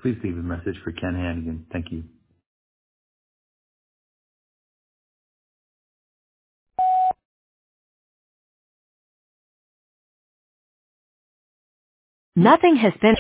Please leave a message for Ken Hannigan. Thank you. Nothing has been